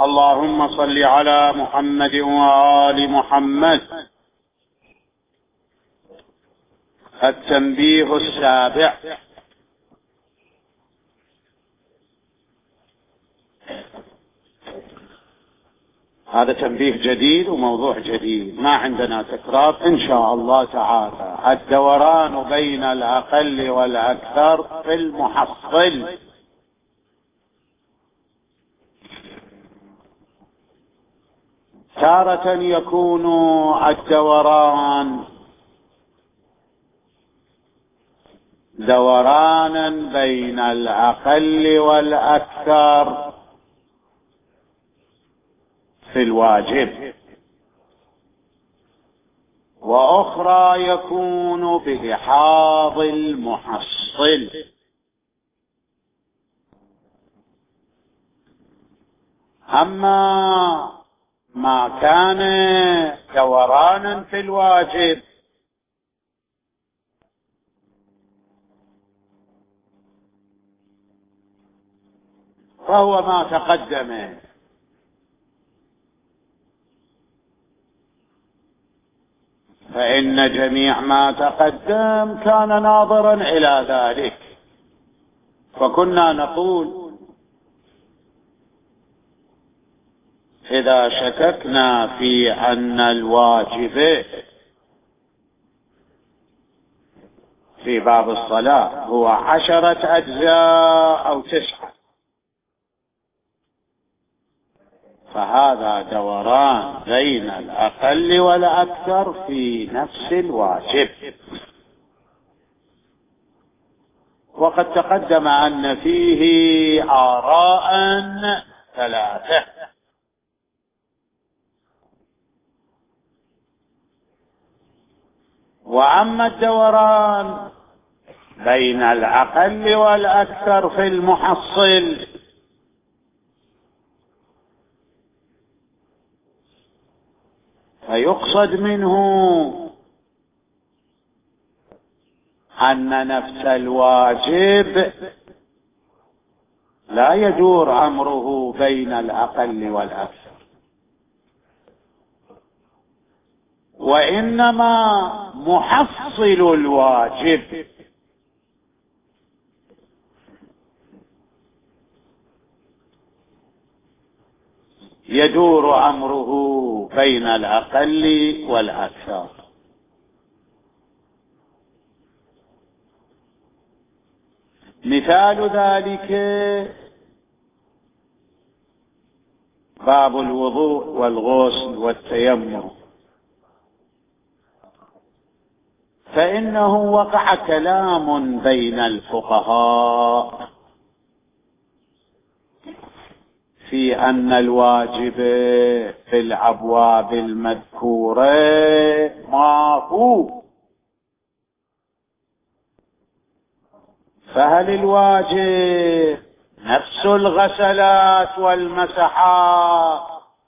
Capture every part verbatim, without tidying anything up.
اللهم صل على محمد وآل محمد. التنبيه السابع: هذا تنبيه جديد وموضوع جديد، ما عندنا تكرار إن شاء الله تعالى. الدوران بين الأقل والأكثر في المحصل. تارة يكون الدوران دورانا بين الأقل والأكثر في الواجب، وأخرى يكون بإحاض المحصل. أما ما كان دورانا في الواجب فهو ما تقدم، فإن جميع ما تقدم كان ناظرا إلى ذلك. فكنا نقول إذا شككنا في أن الواجب في باب الصلاة هو عشرة أجزاء أو تسعة، فهذا دوران بين الأقل والأكثر في نفس الواجب. وقد تقدم أن فيه آراء ثلاثة: وأما الدوران بين الأقل والأكثر في المحصل فيقصد منه أن نفس الواجب لا يدور أمره بين الأقل والأكثر، وإنما محصل الواجب يدور أمره بين الأقل والأكثر. مثال ذلك باب الوضوء والغسل والتيمم، فإنه وقع كلام بين الفقهاء في أن الواجب في الأبواب المذكورة ما هو، فهل الواجب نفس الغسلات والمسحات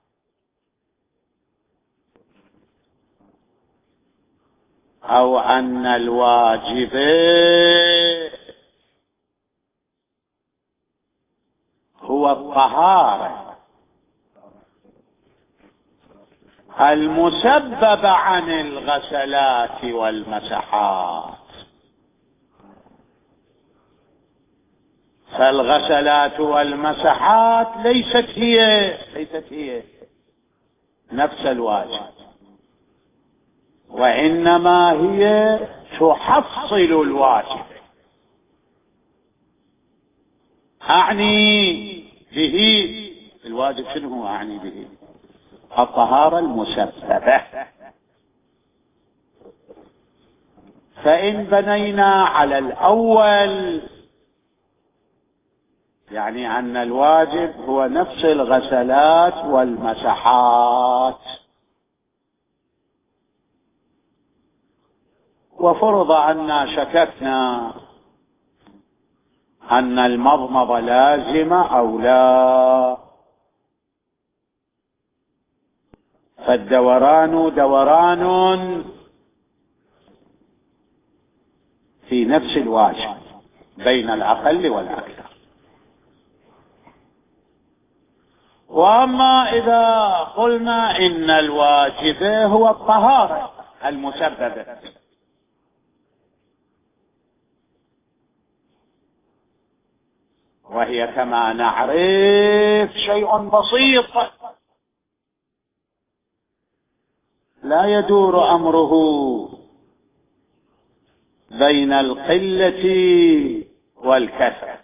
أو أن الواجب هو الطهارة المسببة عن الغسلات والمسحات؟ فالغسلات والمسحات ليست هي ليست هي نفس الواجب، وإنما هي تحصل الواجب. أعني به الواجب شنو هو؟ أعني به الطهارة المسببة. فإن بنينا على الأول يعني أن الواجب هو نفس الغسلات والمسحات، وفرض أن شككنا أن المضمضة لازمة أو لا، فالدوران دوران في نفس الواجب بين الأقل والأكثر. وأما إذا قلنا إن الواجب هو الطهارة المسببة، وهي كما نعرف شيء بسيط لا يدور أمره بين القلة والكثرة،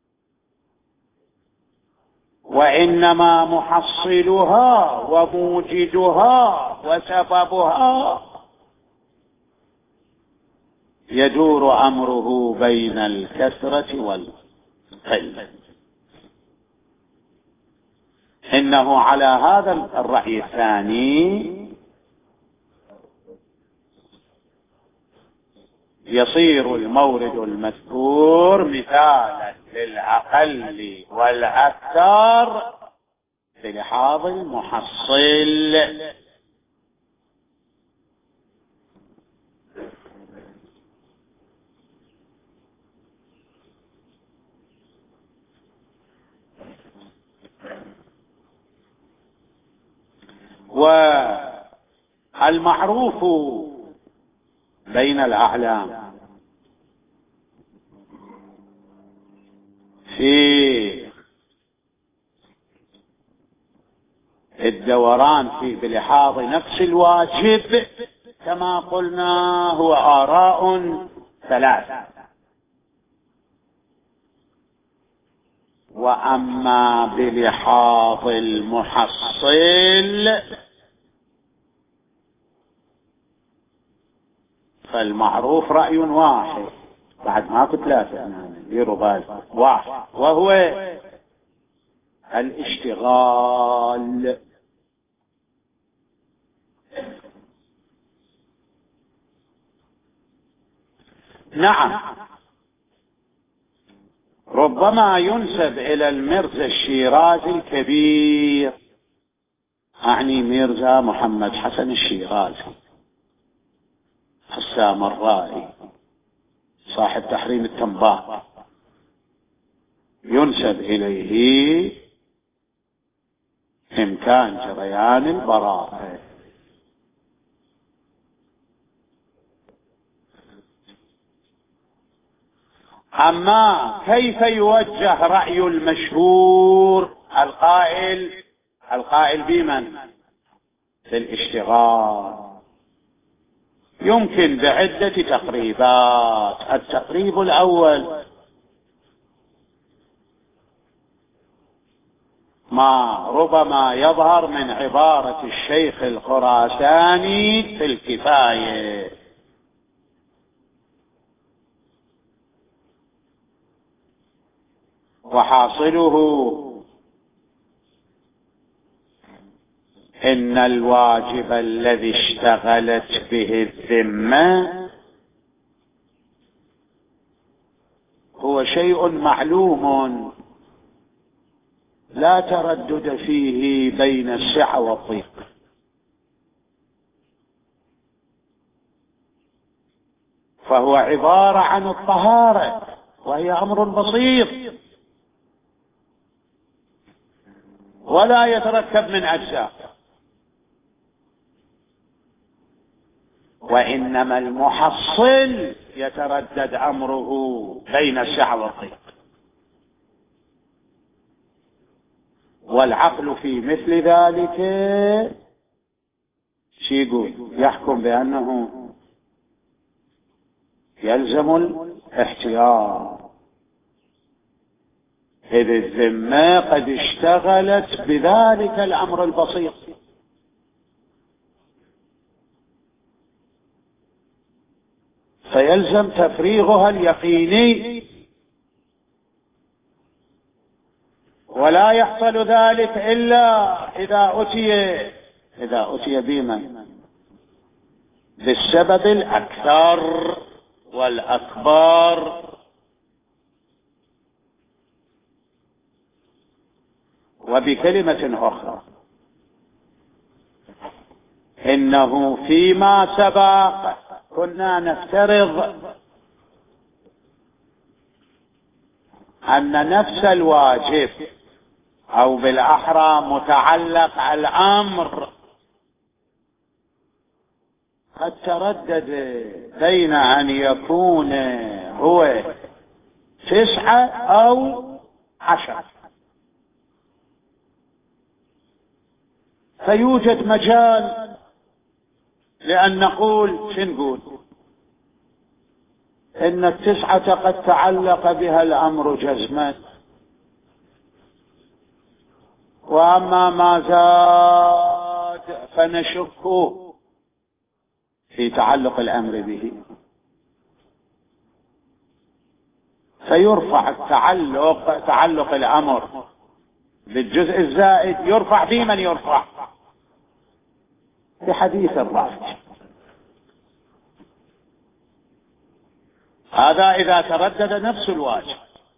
وإنما محصلها وموجدها وسببها يدور أمره بين الكثرة والقلة. إنه على هذا الرأي الثاني يصير المورد المذكور مثالا للأقل والأكثر بلحاظ المحصل. والمعروف بين الأعلام في الدوران في بلحاظ نفس الواجب كما قلنا هو آراء ثلاثة، وأما بلحاظ المحصل فالمعروف رأي واحد، بعد ماكو ثلاثة ديروا بالكم، واحد وهو الاشتغال. نعم، ربما ينسب إلى الميرزا الشيرازي الكبير، أعني ميرزا محمد حسن الشيرازي السامرائي صاحب تحريم التنباه، ينسب إليه إمكان جريان البراءة. أما كيف يوجه رأي المشهور القائل القائل بمن؟ بالاشتغال. يمكن بعدة تقريبات. التقريب الأول ما ربما يظهر من عبارة الشيخ الخراساني في الكفاية، وحاصله إن الواجب الذي اشتغلت به الذمة هو شيء معلوم لا تردد فيه بين السعة والضيق، فهو عبارة عن الطهارة وهي أمر بسيط ولا يتركب من أجزاء، وإنما المحصل يتردد أمره بين السعة والضيق. والعقل في مثل ذلك شو يقول؟ يحكم بأنه يلزم الاحتياط، إذ الذمة قد اشتغلت بذلك الأمر البسيط، فيلزم تفريغها اليقيني، ولا يحصل ذلك إلا إذا أتي إذا أتي بمن؟ بالسبب الأكثر والأكبر. وبكلمة أخرى، إنه فيما سبق كنا نفترض أن نفس الواجب أو بالأحرى متعلق الأمر قد تردد بين أن يكون هو تسعة أو عشر، فيوجد مجال لأن نقول شو نقول إن التسعة قد تعلق بها الأمر جزما، وأما ما زاد فنشك في تعلق الأمر به، فيرفع التعلق تعلق الأمر بالجزء الزائد، يرفع في من يرفع بحديث الرافع. هذا إذا تردد نفس الواجب،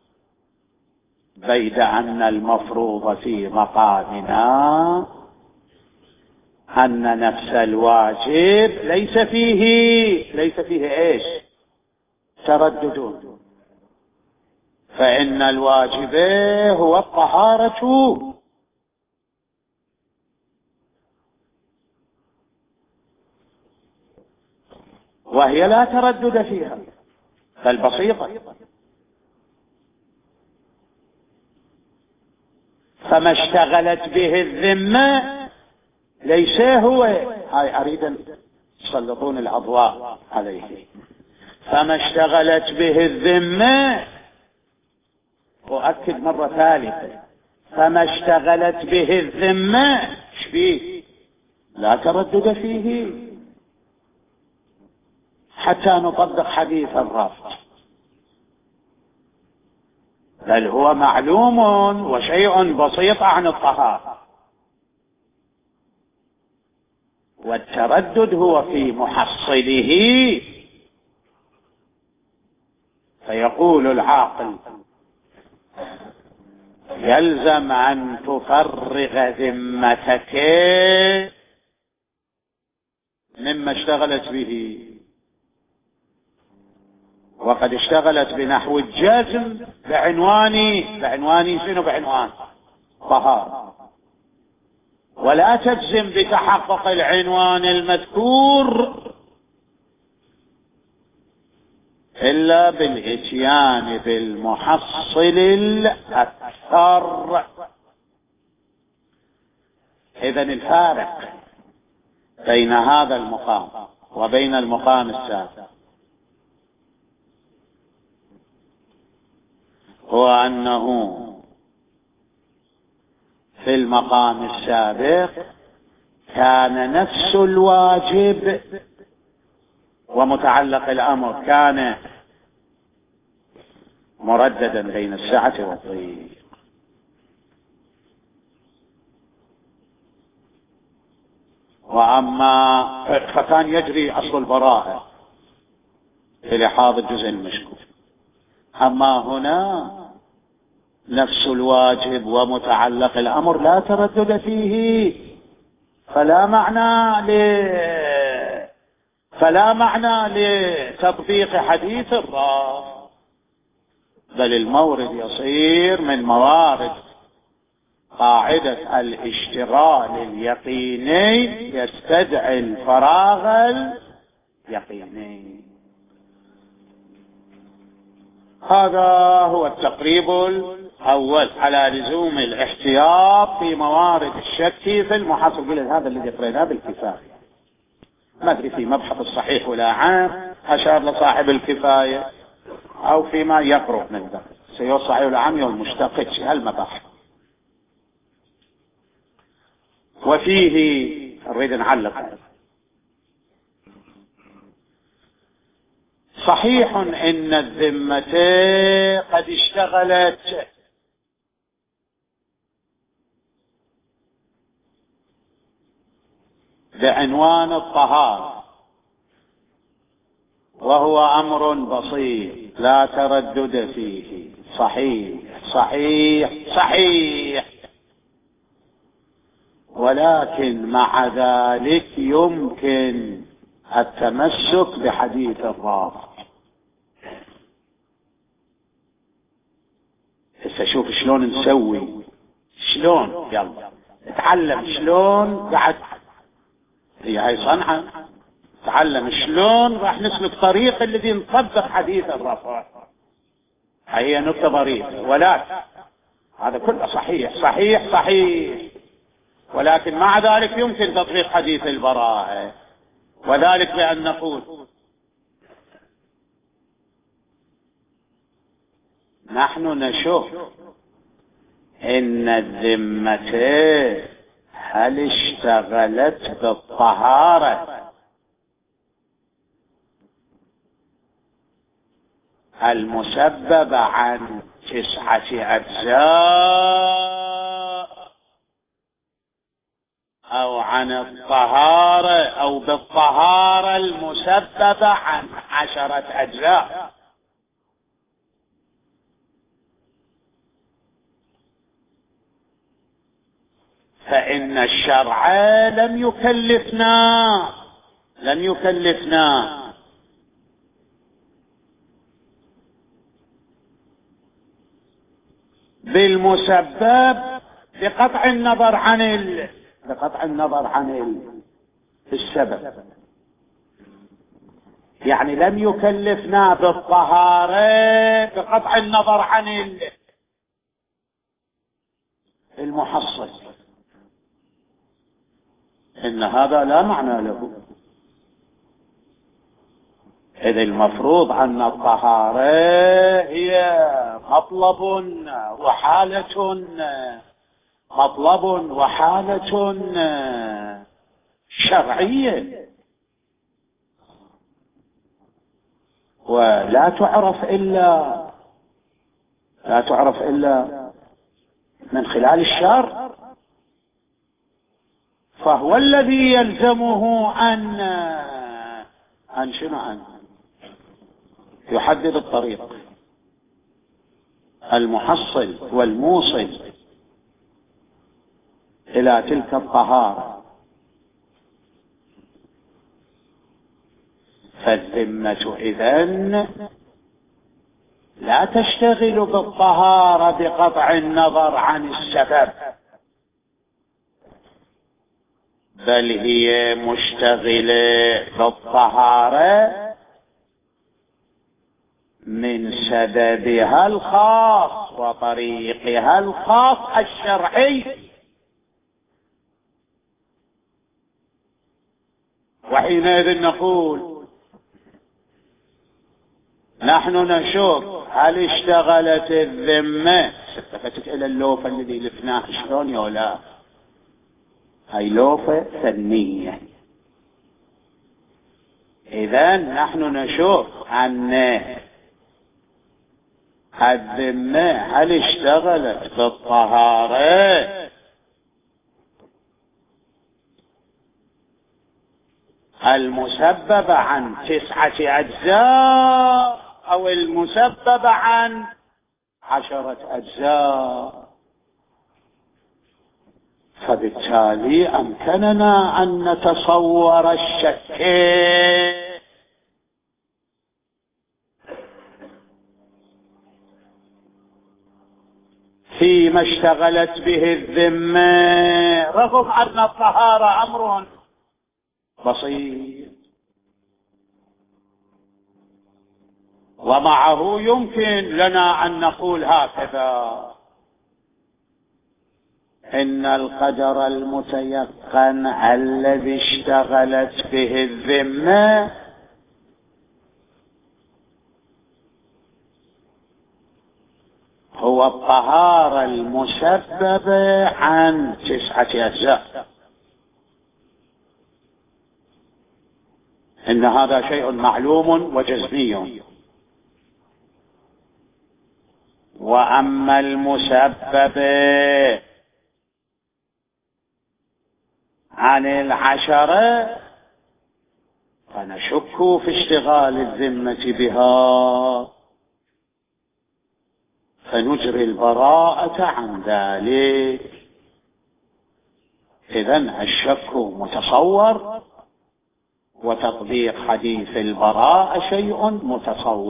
بيد أن المفروض في مقامنا أن نفس الواجب ليس فيه ليس فيه إيش تردد، فإن الواجب هو الطهارة، وهي لا تردد فيها بل بسيطة. فما اشتغلت به الذمة ليس هو، هاي أريد أن يسلطون الأضواء عليه، فما اشتغلت به الذمة، أؤكد مرة ثالثة، فما اشتغلت به الذمة شبيه لا تردد فيه، حتى نطبق حديث الرافع، بل هو معلوم وشيء بسيط عن الطهارة، والتردد هو في محصله. فيقول العاقل يلزم أن تفرغ ذمتك مما اشتغلت به، وقد اشتغلت بنحو الجزم بعنوان بعنوان شنو بعنوان طهارة، ولا تجزم بتحقق العنوان المذكور إلا بالإتيان بالمحصل الأكثر. إذن الفارق بين هذا المقام وبين المقام السابق هو أنه في المقام السابق كان نفس الواجب ومتعلق الأمر كان مرددا بين السعة والضيق، وأما فكان يجري أصل البراءة للحاظ الجزء المشكوك. أما هنا نفس الواجب ومتعلق الأمر لا تردد فيه، فلا معنى ل فلا معنى لتطبيق حديث الرافع، بل المورد يصير من موارد قاعدة الاشتغال اليقيني يستدعي الفراغ اليقيني. هذا هو التقريب الأول على لزوم الاحتياط في موارد الشك في المحصل. هذا الذي قرأناه بالكفاية، ما أدري في مبحث الصحيح ولا عام أشار لصاحب الكفاية أو فيما يقرب من ذلك، سيو الصحيح ولا عام يوم مشتقك هالمباحث. وفيه نريد نعلق، صحيح إن الذمة قد اشتغلت بعنوان الطهارة، وهو أمر بسيط لا تردد فيه، صحيح صحيح صحيح، ولكن مع ذلك يمكن التمسك بحديث الرافع. هسه شوف شلون نسوي شلون؟ يلا تعلم شلون بعد، هي هاي صنعة. تعلم شلون راح نسلك طريق الذي نطبق حديث الرفع. هي نقطة ظريفة. ولكن هذا كله صحيح صحيح صحيح، ولكن مع ذلك يمكن تطبيق حديث البراءة، وذلك بأن نقول نحن نشوف إن الذمة هل اشتغلت بالطهارة المسببة عن تسعة أجزاء أو عن الطهارة أو بالطهارة المسببة عن عشرة أجزاء. فإن الشرع لم يكلفنا لم يكلفنا بالمسبب بقطع النظر عن ال... بقطع النظر عن ال... السبب. يعني لم يكلفنا بالطهارة بقطع النظر عن ال... المحصل. إن هذا لا معنى له، إذ المفروض أن الطهارة هي مطلب وحالة مطلب وحالة شرعية، ولا تعرف إلا لا تعرف إلا من خلال الشرع. فهو الذي يلزمه أن أن شنو أن يحدد الطريق المحصل والموصل إلى تلك الطهارة. فالذمة إذن لا تشتغل بالطهارة بقطع النظر عن السبب، بل هي مشتغلة بالطهارة من سببها الخاص وطريقها الخاص الشرعي. وحينئذ نقول نحن نشوف هل اشتغلت الذمة. التفتت إلى اللوفة الذي لفناه شلون يا لا، هاي لوفة فنية. إذن نحن نشوف أن الذمة هل اشتغلت بالطهارة المسببة عن تسعة أجزاء أو المسببة عن عشرة أجزاء. فبالتالي أمكننا أن نتصور الشك فيما اشتغلت به الذمة، رغم أن الطهارة أمر بسيط، ومعه يمكن لنا أن نقول هكذا: إن القدر المتيقن الذي اشتغلت به الذمة هو الطهارة المسببة عن تسعة أجزاء. إن هذا شيء معلوم وجزمي. وأما المسبب عن العشرة فنشك في اشتغال الذمة بها، فنجري البراءة عن ذلك. إذن الشك متصور، وتطبيق حديث البراءة شيء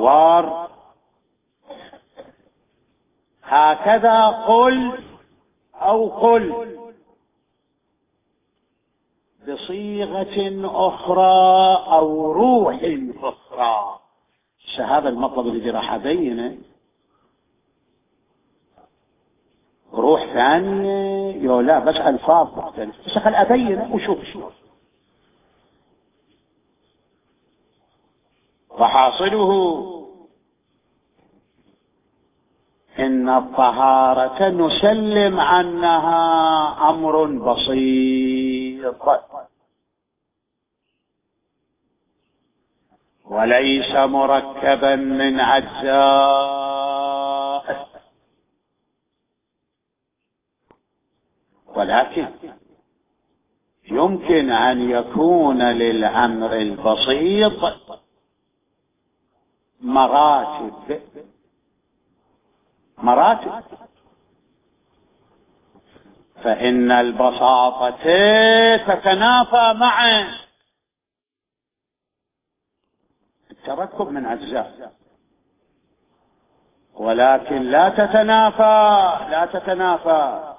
متصور. هكذا قل أو قل بصيغة أخرى أو روح أخرى. هذا المطلب الذي راح أبينه. روح ثانية يو لا بس ألفاظ مختلفة، بس خل أبينه وشوف شوف. وحاصله إن الطهارة نسلم عنها أمر بسيط وليس مركبا من أجزاء، ولكن يمكن أن يكون للأمر البسيط مراتب مراتب فإن البساطة تتنافى مع التركب من أجزاء، ولكن لا تتنافى لا تتنافى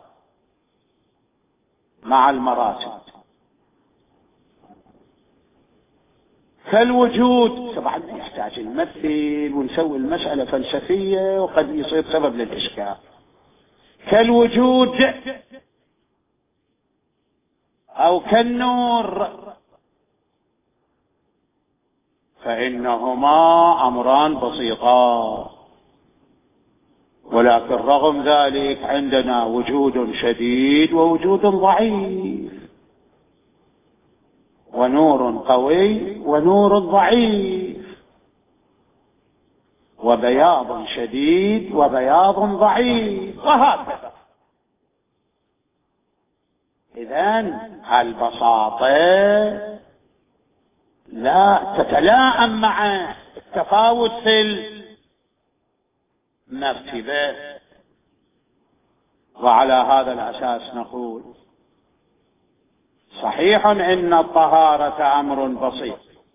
مع المراتب. كالوجود طبعا يحتاج نمثل ونسوي المسألة فلسفية وقد يصير سبب للإشكال. كالوجود أو كالنور فإنهما أمران بسيطان، ولكن رغم ذلك عندنا وجود شديد ووجود ضعيف، ونور قوي ونور ضعيف، وبياض شديد وبياض ضعيف، وهكذا. إذن البساطة لا تتلائم مع التفاوت في المرتبة. وعلى هذا الأساس نقول صحيح إن الطهارة أمر بسيط،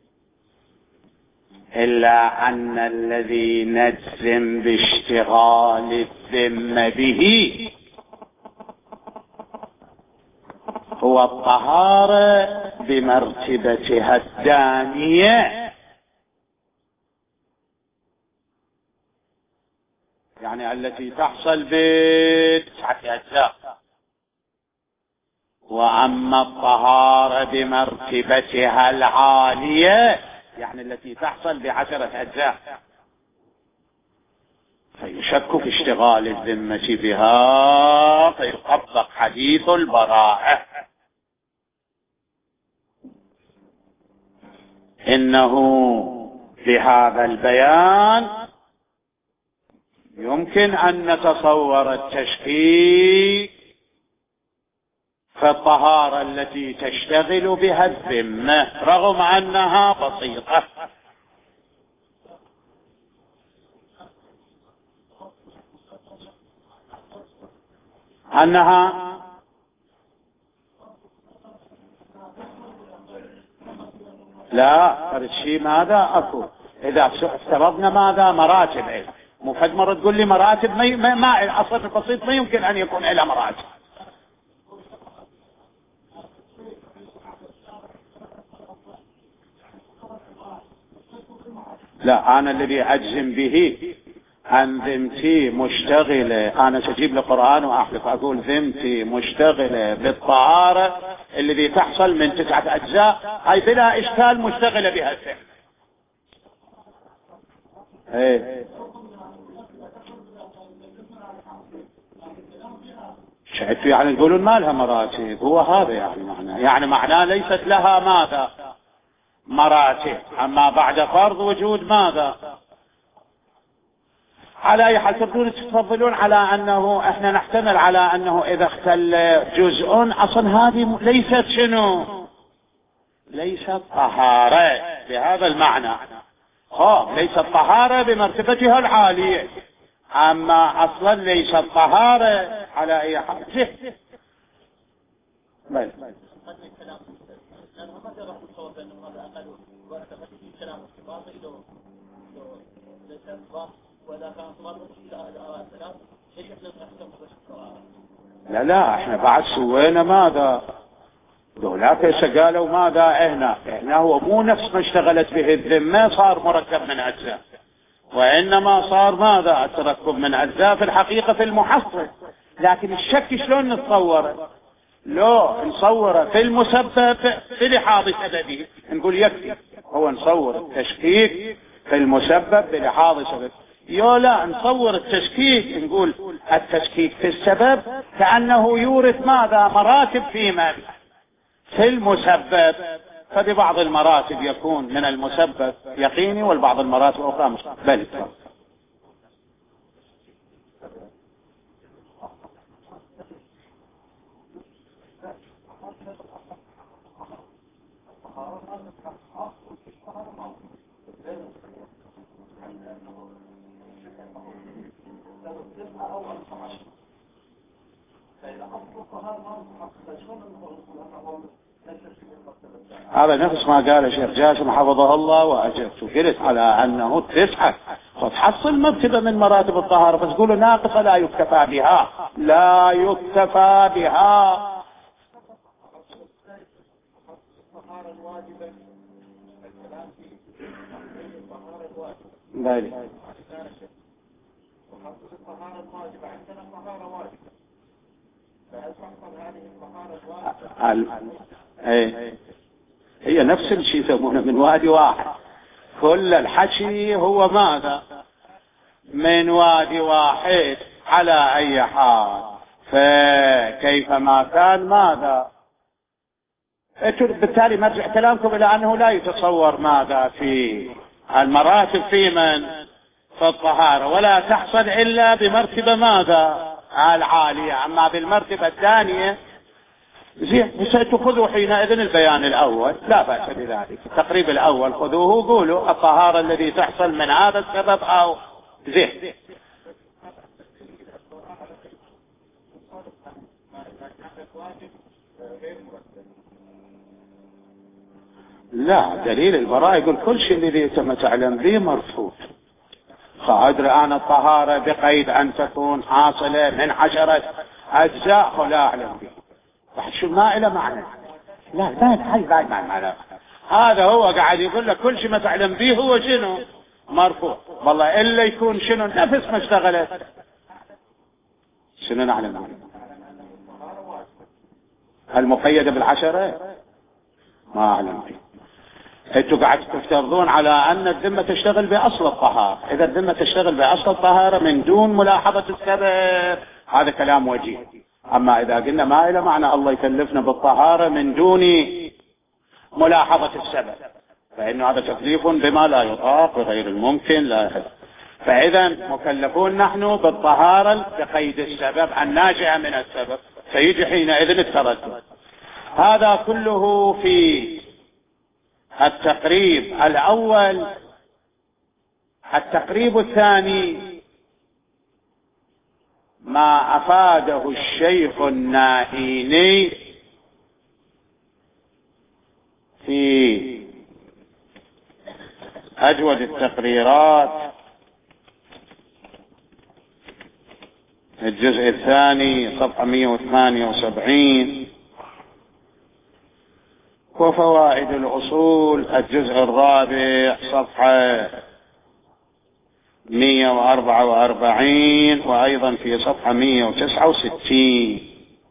إلا أن الذي نجزم باشتغال الذمة به هو الطهارة بمرتبتها الدانية، يعني التي تحصل بتسعة أجزاء. وأما الطهارة بمرتبتها العالية يعني التي تحصل بعشرة أجزاء فيشك في اشتغال الذمة بها، فيطبق حديث البراءة. إنه بهذا البيان يمكن أن نتصور التشكيك في الطهارة التي تشتغل بها الذمة رغم أنها بسيطة. أنها لا فرد شيء ماذا أكو. إذا افترضنا ماذا مراتب إيه مو فد مرة تقول لي مراتب ما, ما, ما أصلا البسيط ما يمكن أن يكون إلى مراتب. لا أنا الذي أجزم به أن ذمتي مشتغلة، أنا سجيب لقرآن وأحلف أقول ذمتي مشتغلة بالطهارة الذي تحصل من تسعة أجزاء، هاي بلا إشكال مشتغلة بها الذمة. ايه شايف يعني يقولون ما لها مراتب، هو هذا يعني معناه، يعني معناه ليست لها ماذا مراتب. أما بعد فرض وجود ماذا على أي حال تبدون تفضلون على أنه إحنا نحتمل على أنه إذا اختل جزء أصلا هذه ليست شنو ليست طهارة بهذا المعنى. ها ليست طهارة بمرتبتها العالية، أما أصلا ليست طهارة على أي حال. بل وإذا كان صلاة الثلاث ليش احنا نحكم بالصلاة؟ لا لا احنا بعد سوينا ماذا؟ دولاك هسه قالوا ماذا؟ هنا هنا هو مو نفس ما اشتغلت به الذمة صار مركب من أجزاء، وإنما صار ماذا؟ تركب من أجزاء في الحقيقة في المحصل. لكن الشك شلون نتصوره؟ لو نصوره في المسبب في لحاظ سببه نقول يكفي، هو نصور التشكيك في المسبب بلحاظ سبب. يو لا نصور التشكيك نقول التشكيك في السبب كأنه يورث ماذا؟ مراتب في من؟ في المسبب. فببعض المراتب يكون من المسبب يقيني والبعض المراتب الأخرى مش. بل هذا نفس ما قال الشيخ جاسم حفظه الله وأجبت وقلت على أنه تسعة فتحصل مرتبة من مراتب الطهارة، فتقول ناقصة لا يكتفى بها، لا يكتفى بها. بالي ايه هي نفس الشيء يسمونه من وادي واحد، كل الحكي هو ماذا؟ من وادي واحد. على اي حال فكيفما كان ماذا؟ بالتالي مرجع كلامكم الى انه لا يتصور ماذا في المراتب في من؟ في الطهارة، ولا تحصل الا بمرتبة ماذا؟ العالية. اما بالمرتبة الثانية زين ستأخذوا حينئذ البيان الأول لا بأس بذلك، التقريب الأول خذوه قولوا الطهارة الذي تحصل من هذا السبب أو زين. لا دليل البراءة يقول كل شيء الذي تم تعلم به مرفوض. فأدري أنا الطهارة بقيد أن تكون حاصلة من عشرة أجزاء لا أعلم به. شو ما إلى معنى؟ لا لا هاي بعد معنى. هذا هو قاعد يقول لك كل شيء ما تعلم به هو شنو؟ مرفوع. والله إلا يكون شنو نفس ما اشتغلت. شنو نعلم به؟ المقيدة بالعشرة ما أعلم به. انتوا قاعد تفترضون على أن الذمة تشتغل بأصل الطهارة، إذا الذمة تشتغل بأصل الطهارة من دون ملاحظة السبب هذا كلام وجيه. أما إذا قلنا ما إلى معنى الله يكلفنا بالطهارة من دون ملاحظة السبب فإن هذا تكليف بما لا يطاق وغير الممكن لا يحل. فإذا مكلفون نحن بالطهارة بقيد السبب الناجع من السبب، فيجي حينئذ التردد. هذا كله في التقريب الأول. التقريب الثاني ما أفاده الشيخ النائيني في أجود التقريرات الجزء الثاني صفحة مئة وثمانية وسبعين، وفوائد الأصول الجزء الرابع صفحة مئة وأربعة وأربعين، وأيضا في صفحة مئة وتسعة وستين.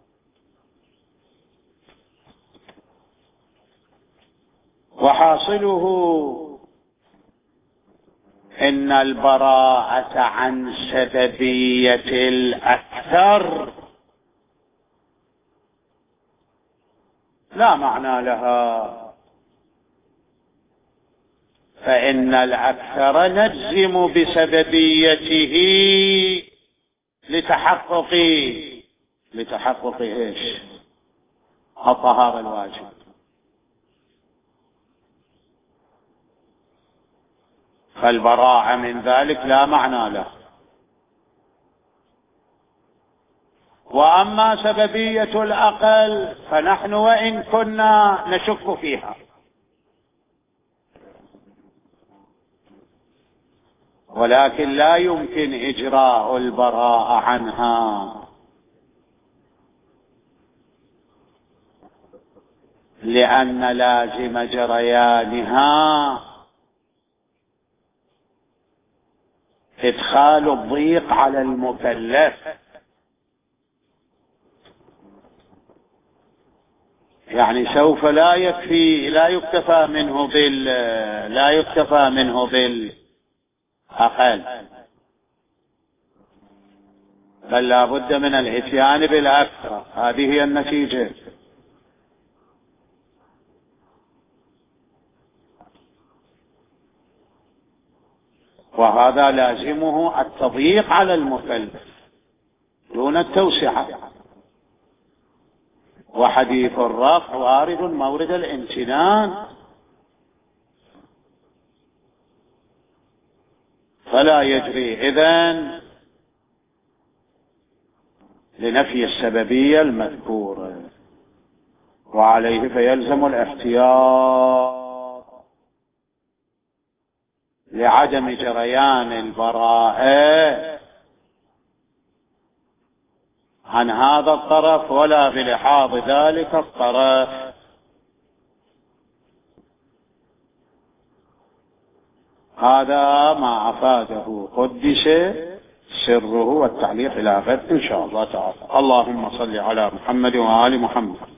وحاصله إن البراءة عن سببية الأكثر لا معنى لها، فإن الأكثر نجزم بسببيته لتحقق لتحقق إيش؟ الطهارة الواجب. فالبراءة من ذلك لا معنى له. وأما سببية الأقل فنحن وإن كنا نشك فيها، ولكن لا يمكن إجراء البراءة عنها. لأن لازم جريانها إدخال الضيق على المكلف، يعني سوف لا يكفي لا يكتفى منه بال لا يكتفى منه بالأقل، بل لا بد من الاتيان بالأكثر. هذه هي النتيجة. وهذا لازمه التضييق على المكلف دون التوسعة. وحديث الرفع وارد مورد الامتنان، فلا يجري إذن لنفي السببية المذكورة، وعليه فيلزم الاحتياط لعدم جريان البراءة عن هذا الطرف ولا بلحاظ ذلك الطرف. هذا ما أفاده قدس سره، والتعليق إلى غد إن شاء الله تعالى. اللهم صل على محمد وآل محمد.